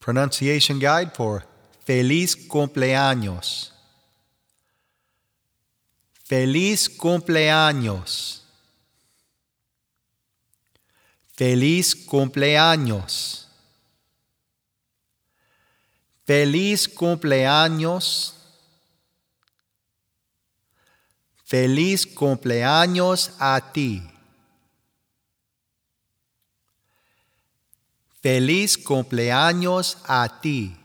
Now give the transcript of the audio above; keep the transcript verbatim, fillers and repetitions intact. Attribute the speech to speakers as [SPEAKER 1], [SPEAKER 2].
[SPEAKER 1] Pronunciation Guide for Feliz Cumpleaños. Feliz cumpleaños. Feliz cumpleaños. Feliz cumpleaños. Feliz cumpleaños a ti. Feliz cumpleaños a ti.